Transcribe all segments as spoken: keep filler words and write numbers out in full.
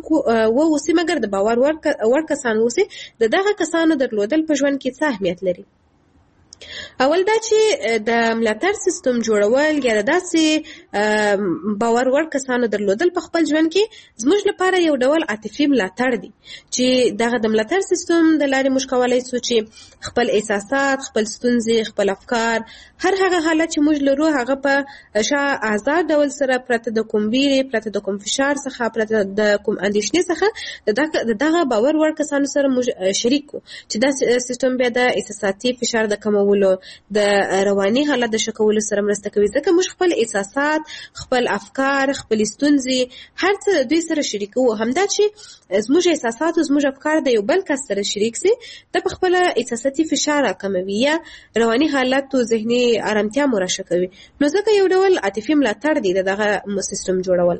څوک واوسي مګر د باور وړ کسان واوسي، د دغه کسانو درلودل په ژوند کې څه اهمیت لري؟ اول دا چې د ملاتړ سیستم جوړول یا د داسې باور وړ کسانو درلودل په خپل ژوند کې زموږ لپاره یو ډول عاطفي ملاتړ دی چې دغه د ملاتړ سیستم د لارې موږ کولی شو چې خپل احساسات، خپل ستونزې، خپل افکار، هر هغه حالت چې موږ لرو هغه په شا آزاد ډول سره پرته د کوم ویرې، پرته د کوم فشار څخه، پرته د کوم اندېښنې څخه د دغه باور وړ کسانو سره موږ شریک کړو چې دا سیستم بیا د احساساتي فشار د کمولو، د رواني حالت د ښه کولو سره مرسته کوي. ځکه موږ خپل احساسات، خپل افکار، خپل ستونزې هر څه د دوی سره شریکو. همدا چې زموږ احساسات او زموږ افکار د یو بل کس سره شریک سي، د په خپل احساساتي فشار کموي یا رواني حالت او ذهني آرامتیا مو راښه کوي. نو ځکه یو ډول عاطفي ملاتړ دی دغه سیستم جوړول.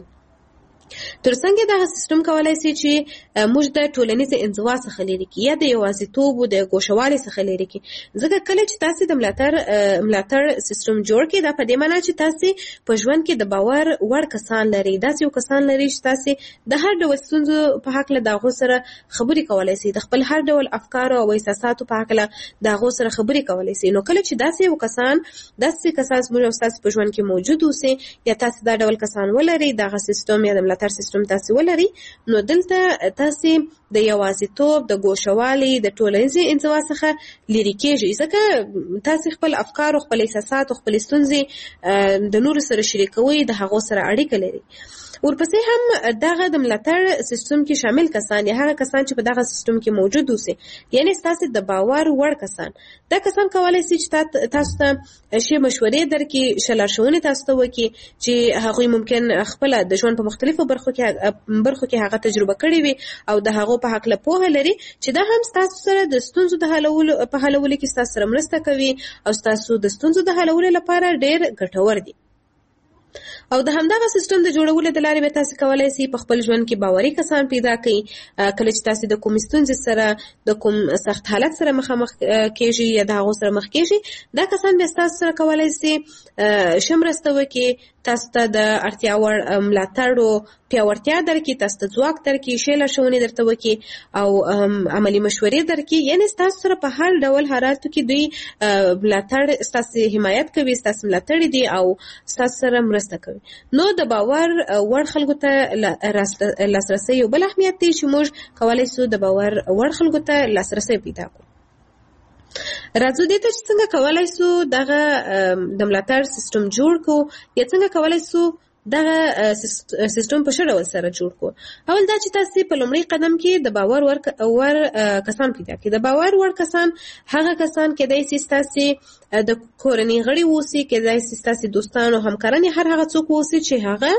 ترڅنګ دغه سیستم کولای شي چې موږ د ټولنیز انزوا څخه لرې کړي یا د یوازیتوب او د ګوښوالي څخه لرې کړي. ځکه کله چې تاسو د ملاتړ ملاتړ سیستم جوړ کړئ، دا په دې معنی چې تاسو په ژوند کې د باور وړ کسان لري، داسې یو کسان لري چې تاسو د هر ډول ستونزو په حق له دغه سره خبرې کولای شئ، د خپل هر ډول افکار او احساساتو په حق له دغه سره خبرې کولای شئ. نو کله چې داسې یو کسان داسې کسان موږ او تاسو په ژوند کې موجود اوسئ یا تاسو دا ډول کسان ولرئ، دغه سیستم یا د ملاتړ سیستم تاسو ولري، نو دلته تاسو د یوازیتوب، د ګوښوالي، د ټولنیزې انزوا څخه لرې کېږئ. ځکه تاسو خپل افکار او خپل احساسات او خپل ستونزې د نورو سره شریکوئ، د هغو سره اړیکه لري. ورپسې هم دغه د ملاتړ سیستم کې شامل کسان یا هغه کسان چې په دغه سیستم کې موجود اوسي، یعنی تاسو د باور وړ کسان، دا کسان کولای شي چې تاسو ته شی مشورې درکړي، ښه لارښوونې تاسو ته وکړي چې هغوی ممکن خپله د ژوند په مختلفو برخو کې برخو کې هغه تجربه کړې وي او د هغو په هکله پوهه لري چې دا هم ستاسو سره د ستونزو د حلولو په حلولو کې ستاسو سره مرسته کوي او ستاسو د ستونزو د حلولو لپاره ډېر ګټور دي. او د همدغه سیستم د جوړولو د لارې به تاسو کولای شئ په خپل ژوند کې باوري کسان پیدا کړئ. کله چې تاسو د کوم ستونزې سره، د کوم سخت حالت سره مخامخ کېږئ یا د هغو سره مخ کېږئ، دا کسان بیا تاسو سره کولای شي ښه مرسته وکړي، تاسو ته د اړتیا وړ ملاتړ او پیاوړتیا درکړي، تاسو ته ځواک درکړي، ښې لارښوونې درته وکړي او عملي مشورې درکړي. یعنې ستاسو سره په هر ډول حالاتو کې دوی ملاتړ، ستاسو حمایت کوي، ستاسو ملاتړي دي او ستاسو سره مرسته کوي. نو د باور وړ خلکو ته لاسرسی یو بل اهمیت دی چې موږ کولی شو د باور وړ خلکو ته لاسرسی پیدا کړو. راځو دې ته چې څنګه کولی شو دغه د ملاتړ سیستم جوړ کړو یا څنګه کولی شو دغه سیستم په ښه ډول سره جوړ کړو. اول دا چې تاسو په لومړي قدم کې د باور وړ کسان پیدا کړئ. د باور وړ کسان هغه کسان کېدای شي ستاسو د کورنۍ غړي اوسي، کېدای شي ستاسو دوستان او همکاران، هر هغه څوک اوسي چې هغه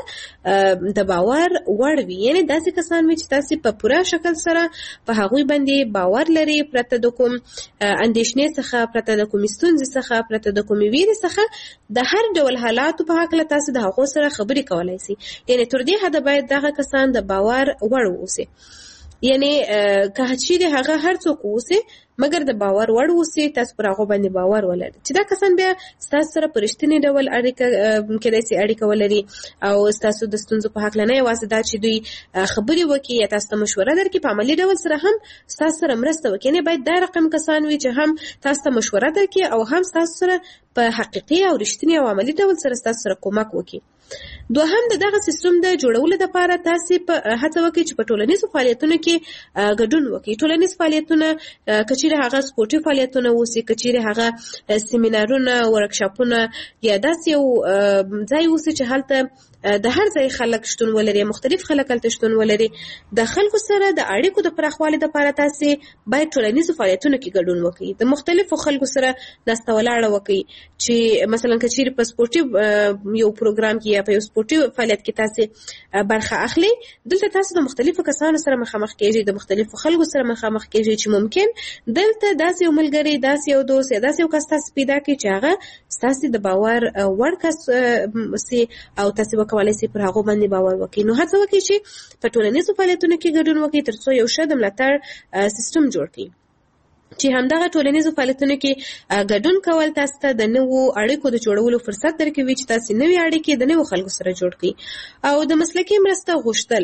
د باور وړ وي، یعنې داسې کسان وي چې تاسو په پوره شکل سره په هغوی باندې باور لري، پرته د کوم اندېښنې څخه، پرته د کوم ستونزې څخه، پرته د کومې ویرې څخه د هر ډول حالاتو په هکله تاسو د هغو سره خبرې کولای شي. یعنې تر دې حده باید دغه کسان د باور وړ اوسي. یعنی که چیرې هغه هر څوک اوسي مګر د باور وړ اوسي، تاسو پر هغه باندې باور ولرئ چې دا کسان بیا ستاسو سره په رښتیني ډول اړیکه کېدای شي اړیکه ولري او ستاسو د ستونزو په هکله نه یوازې دا چې دوی خبرې وکړي یا تاسو ته مشوره درکړي، په عملي ډول سره هم ستاسو سره مرسته وکړي. یعنې باید دا رقم کسان وي چې هم تاسو ته مشوره درکړي او هم ستاسو سره په حقیقي او رښتیني او عملي ډول سره ستاسو سره کومک وکړي. دوهم، د دغه سیستم د جوړولو لپاره تاسو په هڅه وکړئ چې په ټولنیزو فعالیتونو کې ګډون وکړئ. ټولنیز فعالیتونه که چیرې هغه سپورټي فعالیتونه اوسي، که چیرې هغه سیمینارونه، ورکشاپونه یا داسې یو ځای اوسي چې هلته د هر ځای خلک شتون ولري، مختلف خلک هلته شتون ولري، د خلکو سره د اړیکو د پراخوالي لپاره تاسو باید ټولنیزو فعالیتونو کې ګډون وکړئ. د مختلفو خلکو سره ناسته ولاړه وکړئ چې مثلا که چیرې په سپورټي یو پروګرام کې یا په یو سپورټي فعالیت کې تاسو برخه اخلي، دلته تاسو د مختلفو کسانو سره مخامخ کېږئ، د مختلفو خلکو سره مخامخ کېږئ چې ممکن دلته داسې یو ملګری، داسې یو دوست یا داسې یو کس تاسو پیدا کړئ چې هغه ستاسو د باور وړ کس سي او تاسو وکولای شئ پر هغه باندې باور وکړئ. نو هڅه وکړئ چې په ټولنیزو فعالیتونو کې ګډون وکړئ ترڅو یو ښه د ملاتړ سیستم جوړ کړئ. چې همدغه ټولنیزو فعالیتونو کې ګډون کول تاسو ته د نوو اړیکو د جوړولو فرصت درکوي چې تاسو نوې اړیکې د نوو خلکو سره جوړ کړئ. او د مسلکي مرسته غوښتل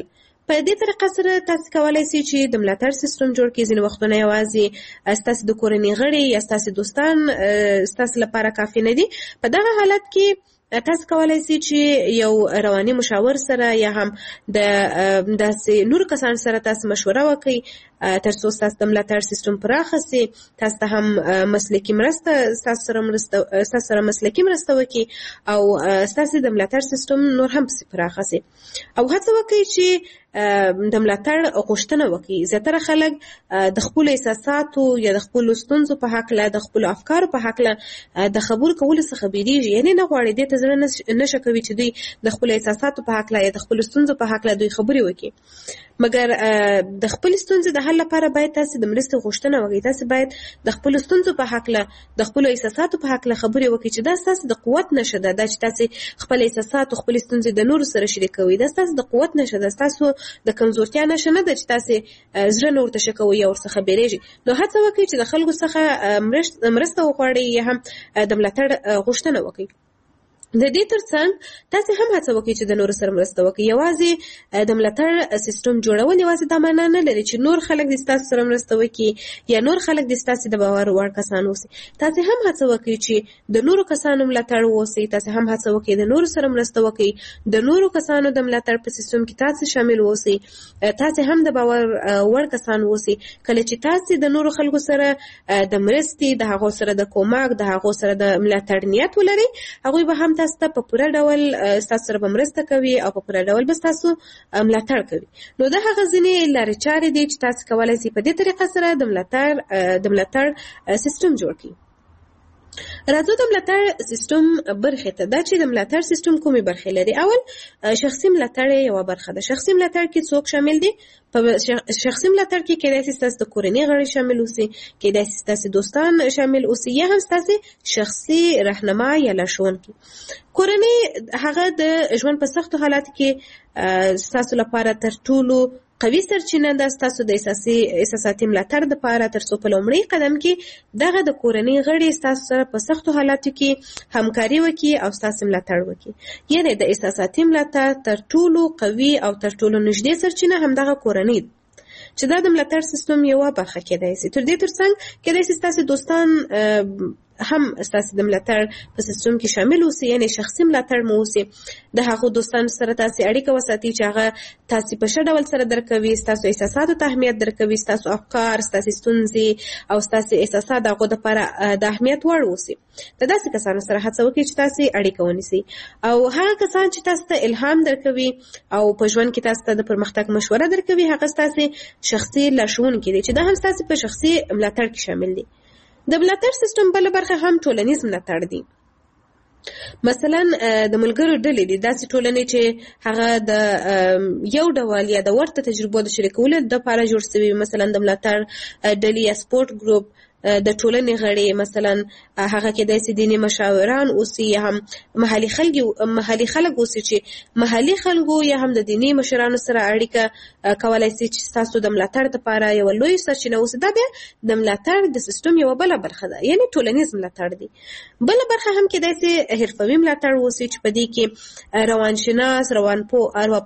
په دې طریقه سره تاسو کولای شئ چې د ملاتړ سیستم جوړ کړئ. ځینې وختونه یوازې ستاسو د کورنۍ غړي یا ستاسو دوستان ستاسو لپاره کافي نه دي. په دغه حالت کې تاسو کولای شئ چې یو رواني مشاور سره یا هم د داسې نور کسان سره تاسو مشوره وکړئ تر څو ستاسو د ملاتړ سیستم پراخه سي. تاسو ته هم مسلکي مرسته ستاسو سره مرسته ستاسو سره مسلکي مرسته وکړي او ستاسو د ملاتړ سیستم نور هم پراخه سي او هڅه وکړئ چې د ملاتړ غوښتنه وکړي. زیاتره خلک د خپل احساساتو یا د خپل ستونزو په حق له د خپل افکارو په حق له د خبرو کولو څخه بیریږي، یعنی نه غواړي دې ته زړه نشه کوي چې دوی د خپل احساساتو په حق له یا د خپل ستونزو په حق له دوی خبرې وکړي. مګر د خپل ستونزې د حل لپاره باید تاسو د مرستې غوښتنه وکړئ. تاسو باید د خپل ستونزو په حق له د خپل احساساتو په حق له خبرې وکړئ چې دا تاسو د قوت نشه ده، دا چې تاسو خپل احساسات او خپل ستونزې د نورو سره شریکوي. دا تاسو د قوت نشه ده، تاسو د کمزورتیا نشه نه ده چې تاسو زړه نور ته شکوي او ورڅخه بیریږي. نو هڅه وکړئ چې د خلکو څخه مرسته وغواړئ یا هم د ملاتړ غوښتنه وکړئ. د دې ترڅنګ تاسو هم هڅه وکړئ چې د نورو سره مرسته وکړئ. یوازې د ملاتړ سیستم جوړول یوازې دا معنا نه لري چې نور خلک د تاسو سره مرسته وکړي یا نور خلک د تاسو د باور وړ کسان اوسي. تاسو هم هڅه وکړئ چې د نورو کسانو ملاتړ ووسئ. تاسو هم هڅه وکړئ د نورو سره مرسته وکړئ. د نورو کسانو د ملاتړ په سیستم کې تاسو شامل اوسئ. تاسو هم د باور وړ کسان اوسئ. کله چې تاسو د نورو خلکو سره د مرستې، د هغو سره د کومک، د هغو سره د ملاتړ نیت ولرئ، هغوی به هم تاسو ته په پوره ډول تاسو سره به مرسته کوي او په پوره ډول به تاسو ملاتړ کوي. نو دا هغه ځینې لارې چارې دي چې تاسو کولای شئ په دې طریقه سره د ملاتړ د ملاتړ سیستم جوړ کړئ. راځو د ملاتړ سیستم برخې ته. دا چې د ملاتړ سیستم کومې برخې لري. اول شخصي ملاتړ یو برخه ده. شخصي ملاتړ کې څوک شامل دي؟ په شخصي ملاتړ کې کېدای شي ستاسو د کورنۍ غړي شامل اوسي، کېدای شي ستاسو دوستان شامل اوسي، یا هم ستاسو شخصي راهنما یا لارښوونکي. کورنۍ هغه د ژوند په سختو حالاتو کې ستاسو لپاره تر ټولو قوي سرچینه ده. ستاسو د احساسي احساساتي ملاتړ دپاره تر څو په لومړي قدم کې دغه د کورنۍ غړي ستاسو سره په سختو حالاتو کې همکاري وکړي او ستاسو ملاتړ وکړي. یعنې د احساساتي ملاتړ تر ټولو قوي او تر ټولو نږدې سرچینه همدغه کورنۍ ده چې دا د ملاتړ سیستم یوه برخه کېدای شي. تر دې ترڅنګ کېدای شي ستاسو دوستان هم ستاسو د ملاتړ په سیستم کې شامل اوسي، یعنې شخصي ملاتړ مو اوسي. د هغو دوستانو سره تاسو اړیکه وساتئ چې هغه تاسو په ښه ډول سره درکوي، ستاسو احساساتو ته اهمیت درکوي، ستاسو افکار، ستاسو ستونزې او ستاسو احساسات د هغو دپاره د اهمیت وړ اوسي. د داسې کسانو سره هڅه وکړئ چې تاسو اړیکه ونیسئ. او هغه کسان چې تاسو ته الهام درکوي او په ژوند کې تاسو ته د پرمختګ مشوره درکوي، هغه ستاسو شخصي لارښوونکي دي چې دا هم ستاسو په شخصي ملاتړ کې شامل دي. د ملاتړ سیستم بله برخه هم ټولنیز ملاتړ دی. مثلا د ملګرو ډلې دي، داسې ټولنې چې هغه د یو ډول یا د ورته تجربو د شریکولو دپاره جوړ شوي. مثلا د ملاتړ ډلې یا سپورټ ګروپ د ټولنې غړي، مثلا هغه کېدای شي دیني مشاوران اوسي یا هم محلي خلک محلي خلک اوسي چې محلي خلکو یا هم د دیني مشرانو سره اړیکه کولای شي چې تاسو د ملاتړ لپاره یو لوی سرچینه اوسي. دا بیا د ملاتړ د سیستم یو بله برخه ده، یعنی ټولنیز ملاتړ دی. بله برخه هم کېدای شي حرفوي ملاتړ اوسي چې په دې کې روانشناس، روانپوه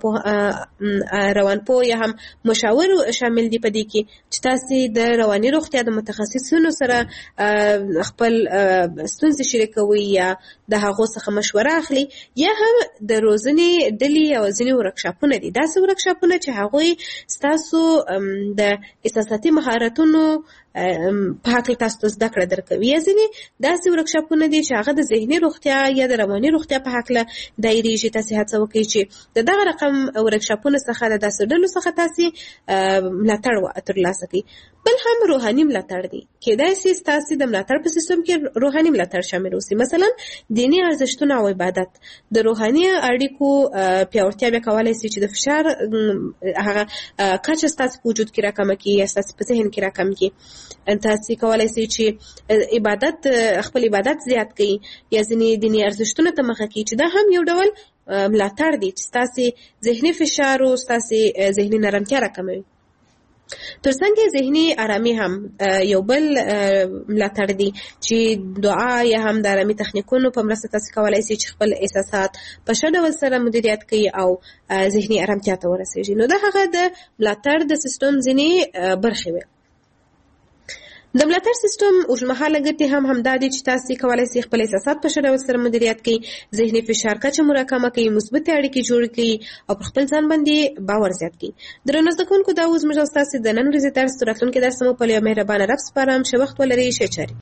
روانپوه یا هم مشاور شامل دي په دې کې چې تاسو د رواني روغتیا د متخصصینو سره خپل ستونزې شریکوي یا د هغو څخه مشوره اخلي. یا هم د روزنې ډلې او ځینې ورکشاپونه دي، داسې ورکشاپونه چې هغوی ستاسو د احساساتي مهارتونو په هکله تاسو ته زده کړه درکوي. یا ځینې داسې ورکشاپونه دي چې هغه د ذهني روغتیا یا د رواني روغتیا په هکله دایریږي. تاسو هڅه وکړئ چې د دغه رقم ورکشاپونو څخه د داسې ډلو څخه تاسو ملاتړ ترلاسه کړئ. بل هم روحاني ملاتړ دی. کېدای شي ستاسو د ملاتړ په سیستم کې روحاني ملاتړ شامل اوسي. مثلا دیني ارزښتونه او عبادت. د روحاني اړیکو پیاوړتیا بیا کولی شي چې د فشار هغه کچه ستاسو په وجود کې راکمه کړي یا ستاسو په ذهن کې راکمه کړي. تاسو کولای شئ چې عبادت خپل عبادت زیات کړئ یا ځینې دیني ارزښتونه ته مخه کړئ چې دا هم یو ډول ملاتړ دی چې ستاسو ذهني فشار او ستاسو ذهني نرمتیا راکموي. ترڅنګ ذهني آرامي هم یو بل ملاتړ دی چې دعا یا هم د آرامي تخنیکونو په مرسته تاسو کولای شئ چې خپل احساسات په ښه ډول سره مدیریت کړئ او ذهني آرامتیا ته ورسیږئ. نو دا هغه د ملاتړ د سیستم ځینې برخې وي. د ملاتړ سیستم اوږدمهاله ګټې هم همدا دي چې تاسو کولای شئ خپل احساسات په ښه ډول سره مدیریت کړئ، ذهني فشار کچه مراکمه کړئ، مثبتې اړیکې جوړې کړئ او پر خپل ځان باندې باور زیات کړئ. درنو زده کوونکو، دا اوس زموږ او ستاسو د نن ورځې درس تر راتلونکي درس مو په یو مهربانه رب سپارم. ښه وخت ولرئ. ښه چارې.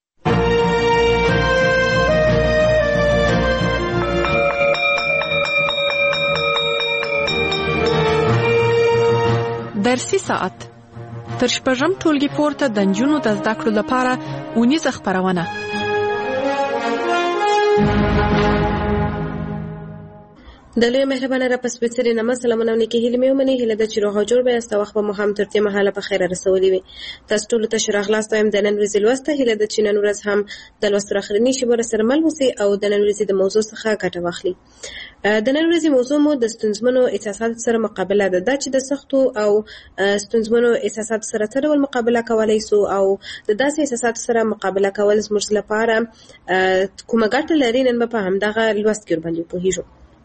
درسي ساعت تر شپږم ټولګي پورته د نجونو د زده کړو لپاره اونیزه خپرونه. د لوی مهربانه رب سپېڅلي نامه سلامونه او نیکې هیلې مې ومنئ. هیله ده چې روغ او جوړ به یاست او وخت به مو هم تر دې مهاله په خیره رسولی وي. تاسو ټولو ته ښه راغلاست وایم د نن ورځې لوسته. هیله ده چې نن ورځ هم د لوستو اخرنۍ شېبو راسره مل اوسئ او د نن ورځې د موضوع څخه ګټه واخلئ. د نن ورځې موضوع مو د ستونزمنو احساساتو سره مقابله ده. دا چې د سختو او ستونزمنو احساساتو سره څه ډول مقابله کولی سو او د داسې احساساتو سره مقابله کول زموږ لپاره کومه ګټه لري، نن به په همدغه لوست کې ورباندې وپوهېږو.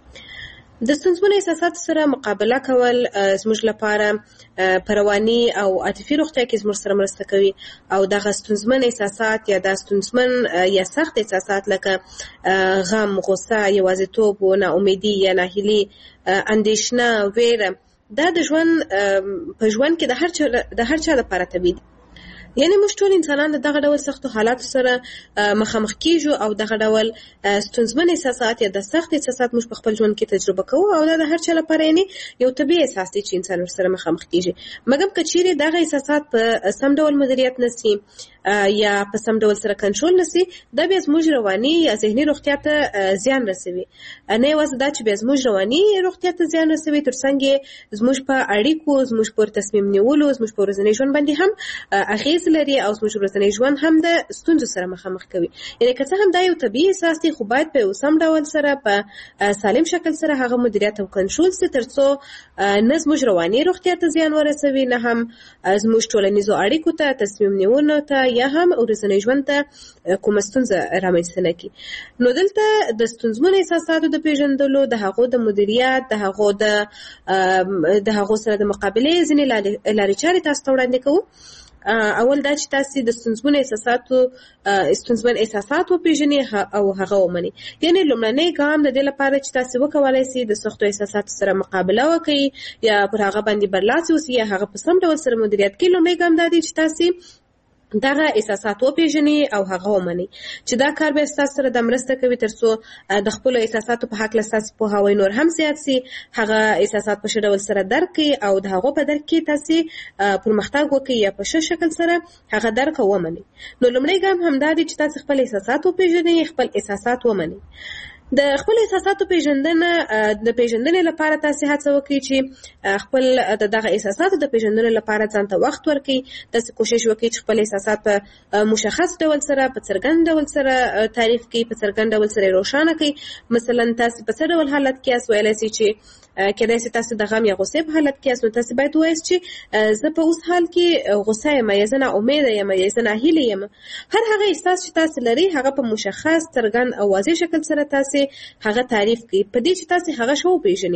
د ستونزمنو احساساتو سره مقابله کول زموږ لپاره په رواني او عاطفي روغتیا کې زموږ سره مرسته کوي او دغه ستونزمن احساسات یا د ستونزمن یا سخت احساسات لکه غم، غصه، یوازیتوب، ناامیدي یا ناهیلي، اندېښنه، ویره، دا د ژوند په ژوند کې د هر چا د هر چا لپاره طبیعي دي. یعنی موږ ټول انسانان د دغه ډول سختو حالاتو سره مخامخ کیږو او دغه ډول ستونزمن احساسات یا د سخت احساسات موږ په خپل ژوند کې تجربه کوو او دا د هر چا لپاره یعنی یو طبیعي احساس دی چې انسان ورسره مخامخ کیږي. مګر که چیرې دغه احساسات په سم ډول مدیریت نشي یا په سم ډول سره کنټرول نشي، دا بیا زموږ رواني یا ذهني روغتیا ته زیان رسوي. نه یوازې دا چې بیا زموږ رواني روغتیا ته زیان رسوي، ترڅنګ زموږ په اړیکو، زموږ په تصمیم نیولو، زموږ په ورځني ژوند باندې هم اغېز لري او زموږ ورځنی ژوند هم د ستونزو سره مخامخ کوي. یعنی که څه هم دا یو طبیعي احساس دی، خو باید په یو سم ډول سره په سالم شکل سره هغه مدیریت او کنټرول سي، ترڅو نه زموږ رواني روغتیا ته زیان ورسوي، نه هم زموږ ټولنیزو اړیکو ته، تصمیم نیونو ته یا هم ورځنی ژوند ته کومه ستونزه رامنځته نه کړي. نو دلته د ستونزمنو احساساتو د پیژندلو، د هغو د مدیریت، د هغو د د هغو سره د مقابلې ځینې لارې چارې تاسو ته وړاندې کوو. اول دا چې تاسو د ستونزمن احساساتو ستونزمن احساسات وپېژنئ او هغه ومنئ. یعنې لومړنی ګام د دې لپاره چې تاسو وکولای شئ د سختو احساساتو سره مقابله وکړئ یا پر هغه باندې برلاسي اوسئ یا هغه په سم ډول سره مدیریت کړئ، لومړی ګام دا دی چې تاسو دغه احساسات وپېژنئ او هغه ومنئ. چې دا کار به ستاسو سره د مرسته کوي ترڅو د خپلو احساساتو په هکله ستاسو پوهاوی نور هم زیات سي، هغه احساسات په ښه ډول سره درک کړئ او د هغو په درک کې تاسو پرمختګ وکړئ یا په ښه شکل سره هغه درک او ومنئ. نو لومړی ګام همدا دی چې تاسو خپل احساسات وپېژنئ، خپل احساسات ومنئ. د خپل احساساتو پیژندنه د پیژندنې لپاره تاسو هڅه وکړئ چې خپل دغه احساساتو د پیژندنې لپاره ځان ته وخت ورکړئ. تاسو کوشش وکړئ چې خپل احساسات په مشخص ډول سره، په څرګند ډول سره تعریف کړئ، په څرګند ډول سره روښانه کړئ. مثلا تاسو په څه ډول حالت کې یاست، ویلی شئ چې کېدای شي تاسو د غم یا غصې په حالت کې یاست، نو تاسو باید ووایاست چې زه په اوس حال کې غصه یم یا زه ناامیده یم یا زه ناهیلې یم. هر هغه احساس چې تاسو لرئ هغه په مشخص، څرګند او واضح شکل سره تاسو هغه تعریف کړئ، په دې چې تاسو هغه ښه وپېژنئ.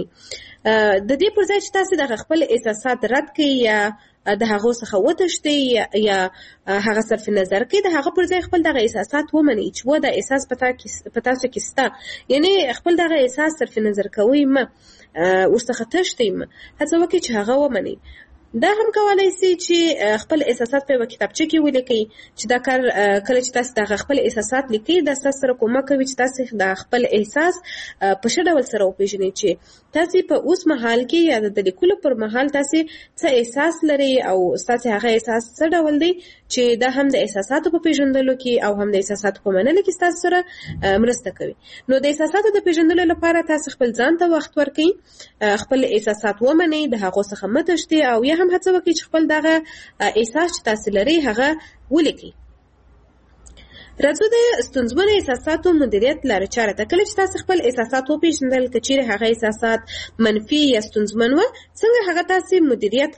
د دې پر ځای چې تاسو د خپل احساسات رد کړئ یا د هغو څخه وتښتئ یا هغه صرف نظر کړئ، د هغه پر ځای خپل دغه احساسات ومنئ چې و دا احساس په تاسو کې شته. یعنې خپل دغه احساس صرف نظر کوئ مه، ورڅخه تښتئ مه، هڅه وکړئ چې هغه ومنئ. دا هم کولای شي چې خپل احساسات په یوه کتابچه کې ولیکئ. چې دا کار کله چې تاسو د خپل احساسات لیکئ، دا ستاسو سره کومک کوي چې تاسو د خپل احساس په ښه ډول سره وپېژنئ چې تاسو په اوس مهال کې یا د لیکلو پر مهال تاسو څه احساس لرئ او ستاسو هغه احساس څه ډول دی، چې دا هم د احساساتو په پیژندلو کې او هم د احساساتو په منلو کې ستاسو سره مرسته کوي. نو د احساساتو د پیژندلو لپاره تاسو خپل ځان ته وخت ورکړئ، خپل احساسات ومنئ، د هغو څخه مه تښتئ او یا هم هڅه وکړئ چې خپل دغه احساس چې تاسو لرئ هغه ولیکئ. راځو د ستونزمنو احساساتو مدیریت لارې چارې ته. کله چې تاسو خپل احساسات وپېژندل، که چیرې هغه احساسات منفي یا ستونزمن وه، څنګه هغه تاسو مدیریت کړئ،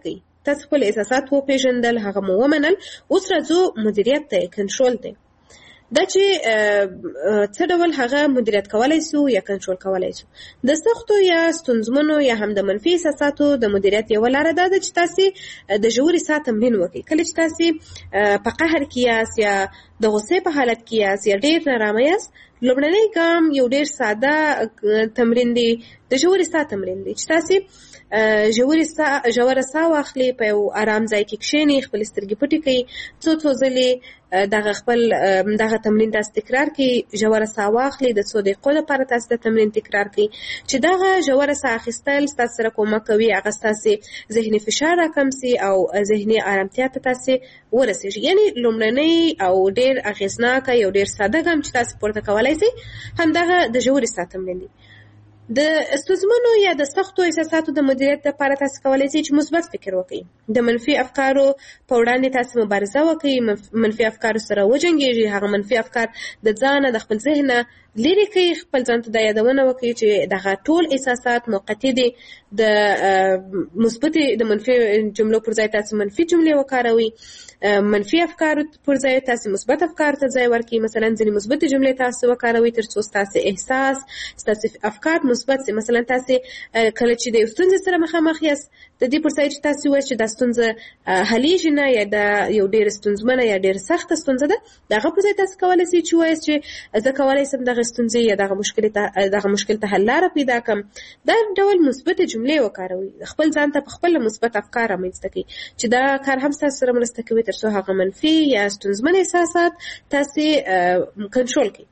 تاسو خپل احساسات وپېژندل، هغه مو ومنل. اوس راځو مدیریت ته، کنټرول ته. دا چې څه ډول هغه مدیریت کولای سو یا کنټرول کولای سو. د سختو یا ستونزمنو یا هم د منفي احساساتو د مدیریت یو لاره دا ده چې تاسو د ژورې ساه تمرین وکړئ. کله چې تاسو په قهر کې یاست یا د غصې په حالت کې یاست یا ډېر نارامه یاست، لومړنی ګام یو ډېر ساده تمرین دی، د ژورې ساه تمرین دی چې تاسو ژورې ساه ژوره ساه واخلئ، په یو آرام ځای کې کښېنئ، خپل سترګې پټې کړئ، څو څو ځلې دغه خپل دغه تمرین تاسو تکرار کړئ. ژوره ساه واخلئ، د څو دقیقو لپاره تاسو د تمرین تکرار کړئ چې دغه ژوره ساه اخیستل ستاسو سره کومک کوي هغه ستاسو ذهني فشار راکم سي او ذهني آرامتیا ته تاسو ورسېږي. یعنې لومړنی او ډېر اغېزناکه یو ډېر ساده ګام چې تاسو پورته کولی سئ همدغه د ژورې ساه تمرین دی. د ستونزمنو یا د سختو احساساتو د مدیریت لپاره تاسو کولی شئ چې مثبت فکر وکړئ. د منفي افکارو په وړاندې تاسو مبارزه وکړئ، منفي افکارو سره وجنګېږئ، هغه منفي افکار د ځانه د خپل ذهنه لرې کړئ. خپل ځان ته دا یادونه وکړئ چې دغه ټول احساسات موقتي دي. د مثبتې د منفي جملو پر ځای تاسو منفي جملې وکاروئ، منفي افکارو پر ځای تاسو مثبت افکار ته ځای ورکړئ. مثلا ځینې مثبتې جملې تاسو وکاروئ تر څو ستاسو احساس ستاسو افکار مثبت سي. مثلا تاسو کله چې د یو ستونزې سره مخامخ یاست، د دې پر ځای چې تاسو وایئ چې دا ستونزه حلیږي نه یا دا یو ډېره ستونزمنه یا ډېره سخته ستونزه ده، د هغه پر ځای تاسو کولی شئ چې ووایاست چې زه کولی شم دغه ستونزې یا دغه مشکل ته دغه مشکل ته حل لاره پیدا کړم. دا ډول مثبتې جملې وکاروئ. خپل ځان ته په خپله مثبت افکار رامنځته کړئ چې دا کار هم ستاسو سره مرسته کوي تر څو هغه منفي یا ستونزمن احساسات تاسو کنټرول کړئ.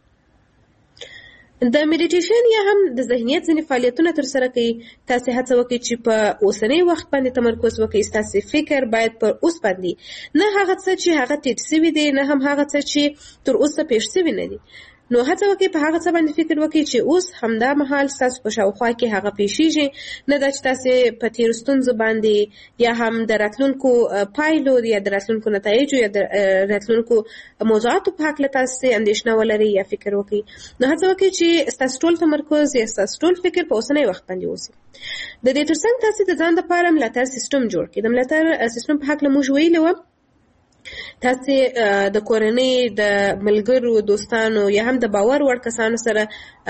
د میډیټیشن یا هم د ذهنیت ځینې فعالیتونه ترسره کوي. تاسو هڅه وکړئ چې په اوسنی وخت باندې تمرکز وکړئ. ستاسو فکر باید پر اوس باندې، نه هغه څه چې هغه تېر سوي دي، نه هم هغه څه چې تر اوسه پېښ سوي نه دي. نو هڅه وکړئ په هغه څه باندې فکر وکړئ چې اوس همدا مهال ستاسو په شاوخوا کې هغه پېښېږي، نه دا چې تاسو په تېرو ستونزو باندې یا هم د راتلونکو پایلو یا د راتلونکو نتایجو یا د راتلونکو موضوعاتو په هکله تاسو اندېښنه ولرئ یا فکر وکړئ. نو هڅه وکړئ چې ستاسو ټول تمرکز یا ستاسو ټول فکر په اوسنی وخت باندې اوسي. د دې ترڅنګ تاسو د ځان لپاره ملاتړ سیستم جوړ کړئ. د ملاتړ سیستم په هکله موږ ویلي وو، تاسو د کورنۍ، د ملګرو، دوستانو یا هم د باور وړ کسانو سره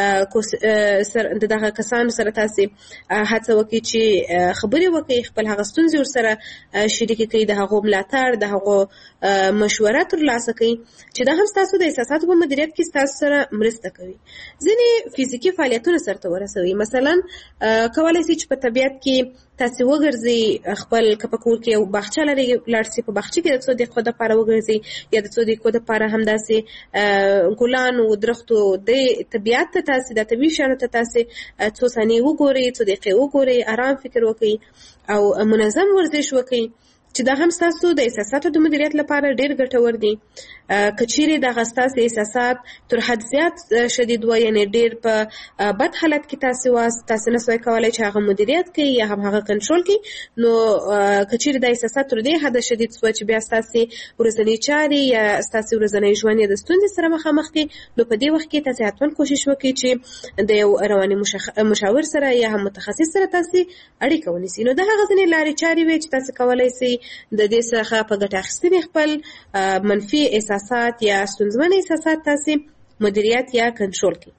د دغه کسانو سره تاسو هڅه وکړئ چې خبرې وکړئ، خپل هغه ستونزې ورسره شریکې کړئ، د هغو ملاتړ، د هغو مشوره ترلاسه کړئ چې دا هم ستاسو د احساساتو په مدیریت کې ستاسو سره مرسته کوي. ځینې فزیکي فعالیتونه سرته ورسوئ. مثلا کولی شئ چې په طبیعت کې تاسو وګرځئ، خپل که په کور کې یو باغچه لرئ لاړ شئ، په باغچه کې د څو دقیقو دپاره وګرځئ یا د څو دقیقو دپاره همداسې ګلانو، درختو، د طبیعت ته تاسو د طبیعي شیانو ته تاسو څو ثانیې وګورئ، څو دقیقې وګورئ، آرام فکر وکړئ او منظم ورزش وکړئ چې دا هم ستاسو د احساساتو د مدیریت لپاره ډېر ګټور دي. که چیرې دغه ستاسو احساسات تر حد زیات شدید وه، یعنې ډېر په بد حالت کې تاسو واست، تاسو نه سوی کولی چې هغه مدیریت کړئ یا هم هغه کنټرول کړئ، نو که چیرې دا احساسات تر دې حده شدید سوه چې بیا ستاسې ورځنۍ چارې یا ستاسې ورځنی ژوند یا د ستونزې سره مخامخ کړئ، نو په دې وخت کې تاسو حتما کوشش وکړئ چې د یو رواني مشاور سره یا هم متخصص سره تاسو اړیکه ونیسئ. نو دا هغه ځینې لارې چارې وې چې تاسو کولی شئ د دې څخه په ګټه اخیستنې خپل منفي احساسات یا ستونزمن احساسات تاسو مدیریت یا کنټرول کړئ.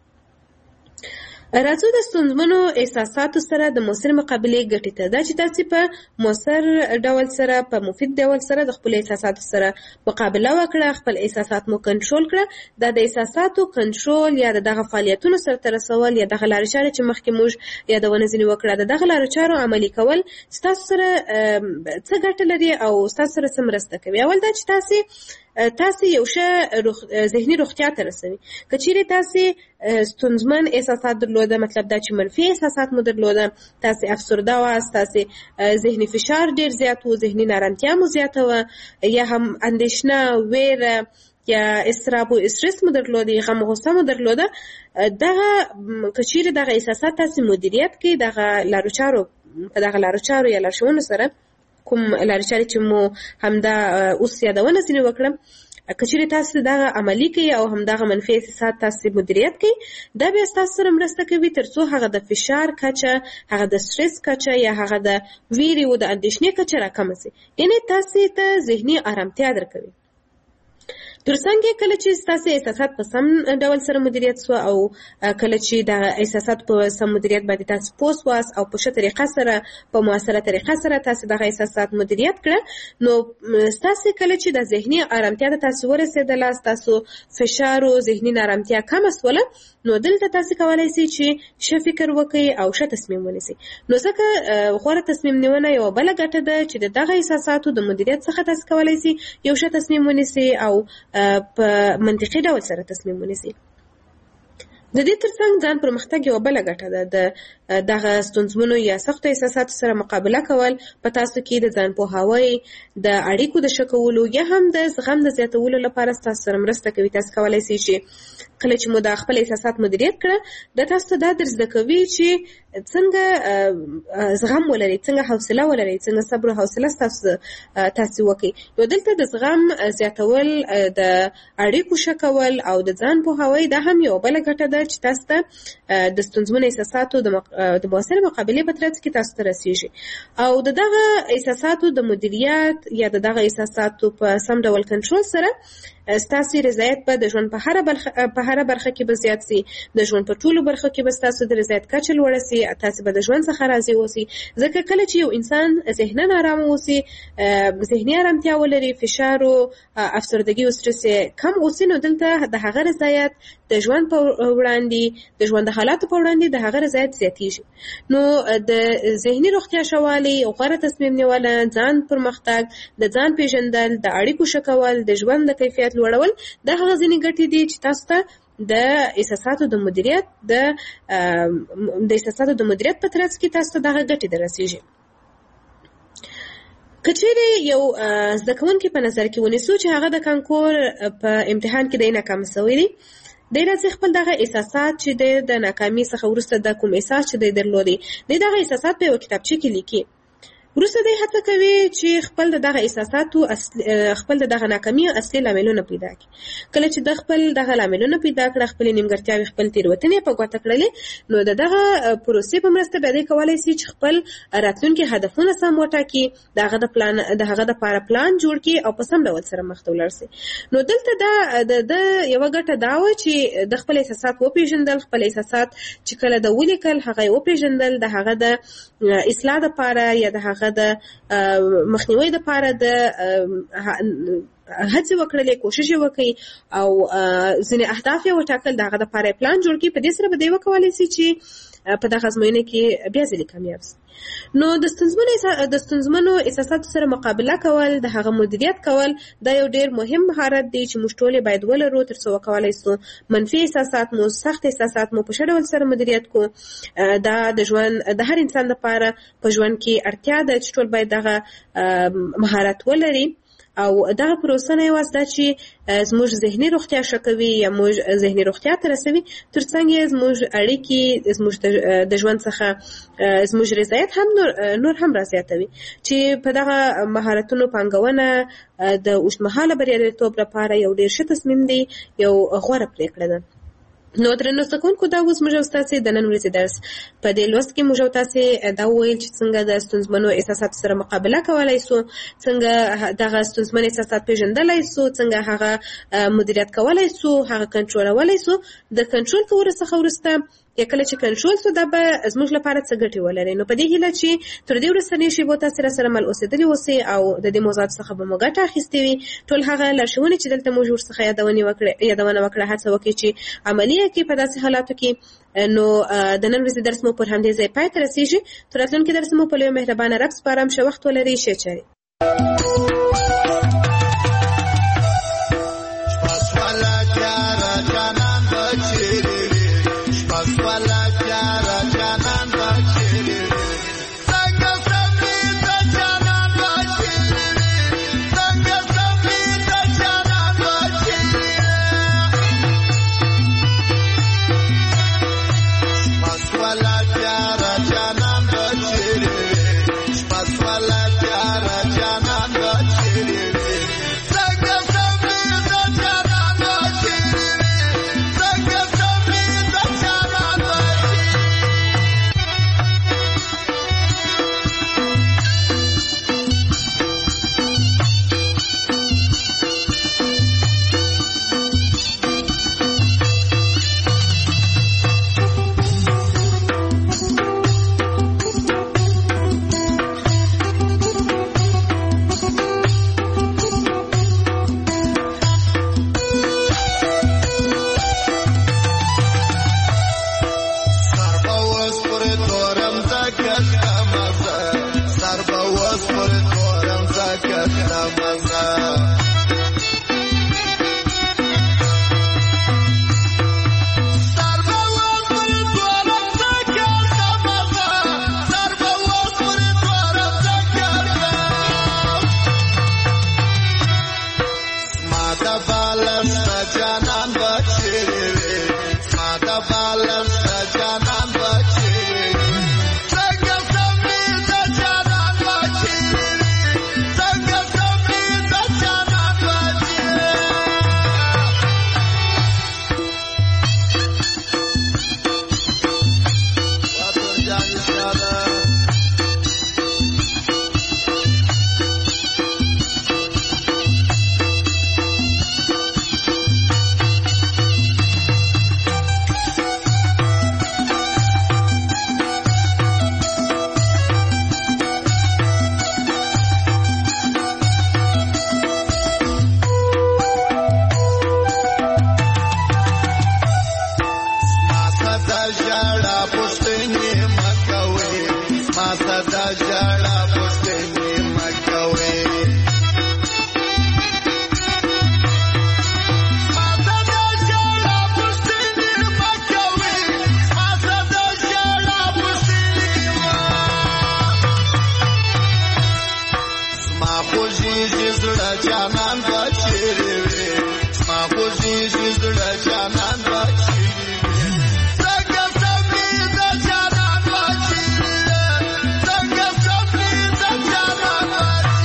راځو د ستونزمنو احساساتو سره د مؤثر مقابلې ګټې ته. دا چې تاسو په مؤثر ډول سره، په مفید ډول سره د خپل احساساتو سره مقابله وکړه، خپل احساسات مو کنټرول کړه. دا د احساساتو کنټرول یا دغه فعالیتونو سرته رسول یا دغه لارې چارې چې مخکې موږ یادونه ځینې وکړه، د دغه لارې چارو عملي کول ستاسو سره څه ګټه لري او ستاسو سره څه مرسته کوي. اول دا چې تاسو تاسو یو ښه ذهني روغتیا ته رسوي. که چیرې تاسو ستونزمن احساسات درلوده، مطلب دا چې منفي احساسات مو درلوده، تاسو افسرده واست، تاسو ذهني فشار ډېر زیات و، ذهني نارامتیا مو زیاته وه، یا هم اندېښنه، ویره یا اضطراب و استرس مو درلوده، غم و غصه مو درلوده، دغه که چیرې دغه احساسات تاسو مدیریت کړئ، دغه لارو چارو په دغه لارو چارو یا لارښوونو سره کوم لارې چارې چې مو همدا اوس یادونه ځینې وکړم، کچېرې تاسو دغه عملي کوي او همدغه منفي احساسات تاسو مدیریت کوي، دا بیا تاسو سره مرسته کوي ترڅو هغه د فشار کچه، هغه د سټرس کچه یا هغه د ویرې او د اندېښنې کچه راکمه شي. یعنې تاسو ته ذهني آرامتیا درکوي. ترڅنګ کله چې تاسو احساسات په سم ډول سره مدیریت سو او کله چې د احساسات په سم مدیریت باندې تاسو پوس واس او په ښه طریقه سره په موثره طریقه سره تاسو د احساسات مدیریت کړه، نو تاسو کله چې د ذهني آرامتیا د تاسو ورسېدله، تاسو فشار او ذهني آرامتیا کم اسوله، نو دلته تاسو کولای شئ چې ښه فکر وکړئ او ښه تصمیم ونیسئ. نو ځکه غوره تصمیم نیونه یو بل ګټه ده چې دغه احساساتو د مدیریت څخه تاسو کولای شئ یو ښه تصمیم ونیسئ او په منطقي ډول سره تصمیم ونیسئ. د دې ترڅنګ ځان پرمختګ یو بل ګټه ده. د دغه ستونزمنو یا سختو احساساتو سره مقابله کول په تاسو کې د ځان پوهاوي، د اړیکو د ښه کولو یا هم د زغم د زیاتولو لپاره تاسو سره مرسته کوي. تاسو کولای شئ چې کله چې مو د خپل احساسات مدیریت کړه، د تاسو دا در زده کوي چې څنګه زغم ولرئ، څنګه حوصله ولرئ، څنګه صبر او حوصله تاسو تاسو وکړئ. نو دلته د زغم زیاتول، د اړیکو ښه کول او د ځان پوهاوي دا هم یو بل ګټه ده چې تاسو ته د ستونزمنو احساساتو د د موثر مقابلې په ترڅ کې تاسو ته رسیږي. او د دغه احساساتو د مدیریت یا د دغه احساساتو په سم ډول کنټرول سره ستاسو رضایت به د ژوند په هر برخه په هر برخه کې به زیات سي، د ژوند په ټولو برخو کې به تاسو د رضایت کچه لوړه سي، تاسو به د ژوند څخه راضي اوسئ. ځکه کله چې یو انسان ذهناً آرام اوسي، ذهني آرامتیا ولري، فشار او افسردګي او سټرس کم اوسي، نو دلته د هغه رضایت د ژوند په وړاندې، د ژوند د حالاتو په وړاندې د هغه رضایت زیاتیږي. نو د ذهني روغتیا ښه والی، غوره تصمیم نیول، ځان پرمختګ، د ځان پیژندل، د اړیکو ښه کول، د ژوند د کیفیت لوړول، دا هغه ځینې ګټې دي چې تاسو ته د احساساتو د مدیریت د د احساساتو د مدیریت په ترڅ کې تاسو ته دغه ګټې دررسیږي. که چیرې یو زده کوونکی په نظر کې ونیسو چې هغه د کانکور په امتحان کې دی ناکام شوی دی، دی راځي خپل دغه احساسات چې د ناکامۍ څخه وروسته د کوم احساس چې دی درلودي، دی دغه احساسات په یوه کتابچه کې لیکي. وروسته دی هڅه کوي چې خپل دغه احساساتو خپل دغه ناکامۍ اصلي لاملونه پیدا کړي. کله چې د خپل دغه لاملونه پیدا کړه، خپل نیمګړتیاوې، خپل تېروتنې په ګوته کړلې، نو د دغه پروسې په مرسته بیا دی کولی شي چې خپل راتلونکي هدفونه سم وټاکي، د هغه د پلان د هغه دپاره پلان جوړ کړي او په سم ډول سره مخته ولاړ شي. نو دلته دا د یوه ګټه دا وه چې د خپل احساسات وپېژندل، خپل احساسات چې کله د ولیکل هغه یې وپېژندل، د هغه د اصلاح دپاره یا د هغه د مخنیوي دپاره د هڅې وکړلې، کوشش یې وکړي او ځینې اهداف یې وټاکل، د هغه دپاره یې پلان جوړ کړي. په دې سره به دی وکولی شي چې په دغه ازموینه کې بیا ځلې کامیاب شي. نو د ستونزمنو د ستونزمنو احساساتو سره مقابله کول، د هغه مدیریت کول، دا یو ډېر مهم مهارت دی چې موږ ټول باید ولرو ترڅو وکولی شو منفي احساسات مو، سخت احساسات مو په ښه ډول سره مدیریت کړو. دا د ژوند د هر انسان لپاره په ژوند کې اړتیا ده چې ټول باید دغه مهارت ولري. او دغه پروسه نه یوازې دا چې زموږ ذهني روغتیا ښه کوي یا موږ ذهني روغتیا ته رسوي، ترڅنګ یې زموږ اړیکې، زموږ د ژوند څخه زموږ رضایت هم نور, نور هم رازیاتوي، چې په دغه مهارتونو پانګونه د اوږدمهاله بریالیتوب لپاره یو ډېر ښه تصمیم دی، یو غوره پرېکړه ده. نو درنو زده کوونکو، دا اوس موږ او تاسې د نن ورځې درس په دې لوست کې موږ او تاسې دا وویل چې څنګه د ستونزمنو احساساتو سره مقابله کولی سو، څنګه دغه ستونزمن احساسات پېژندلی سو، څنګه هغه مدیریت کولی سو، هغه کنټرولولی سو. د کنټرول کولو څخه وروسته یا کله چې کنټرول سو، دا به زموږ لپاره څه ګټې ولري. نو په دې هیله چې تر دې وروستنۍ شېبو تاسې راسره مل اوسېدلي اوسئ او د دې موضوعاتو څخه به مو ګټه اخیستې وي. ټول هغه لارښوونې چې دلته موږ ورڅخه یادونه وکړه یادونه وکړه هڅه وکړئ چې عملي یې کړئ په داسې حالاتو کې. نو د نن ورځې درس مو پر همدې ځای پای ته رسېږي. تر راتلونکي درس مو په لوی مهربانه رب سپارم. ښه وخت ولرئ. ښې چارې. Janan ما خوږیږي زړه جانان به چیرې وي ما خوږیږي زړه جانان به چیرې وي څنګه سمې د جانان به چیرې وي څنګه سمې د جانان به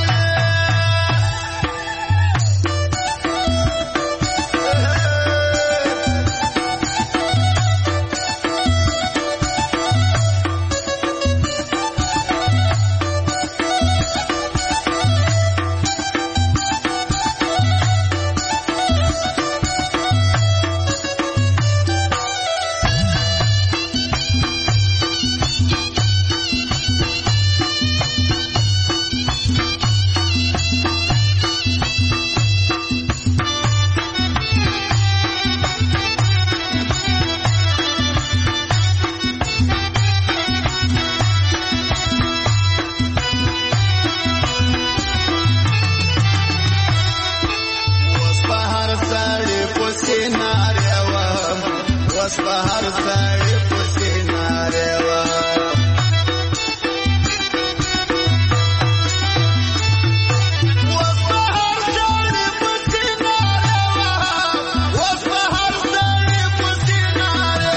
اوس په هر سړي پسې نارې وم اوس په هر سړي پسې نارې وم اوس په هر سړي پسې نارې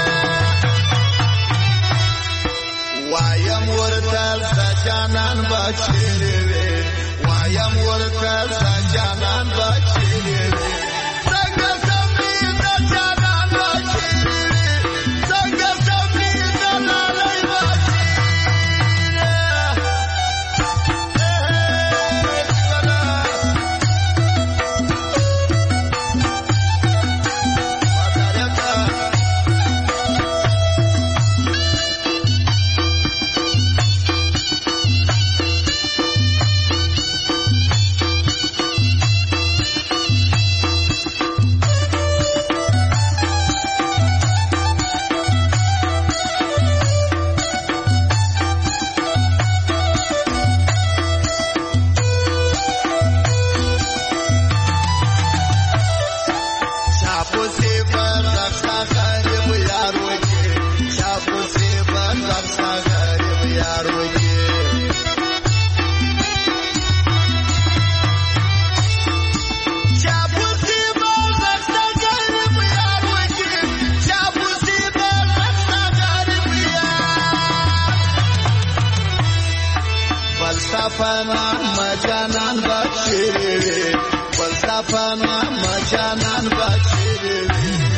وایم ورته ستا جانان به چیرې وي وایم ورته ستا جانان به چیرې وي فلسفنا مجانان بچیری فلسفنا مجانان بچیری